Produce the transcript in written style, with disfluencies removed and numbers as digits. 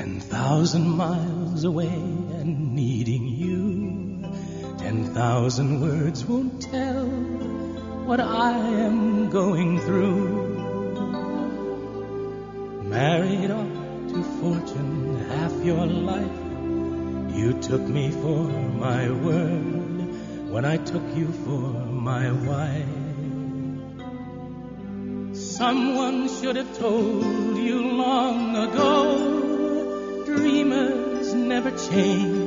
10,000 miles away and needing you. 10,000 words won't tell what I am going through. Married off to fortune half your life, you took me for my word when I took you for my wife. Someone should have told you long ago, dreamers never change.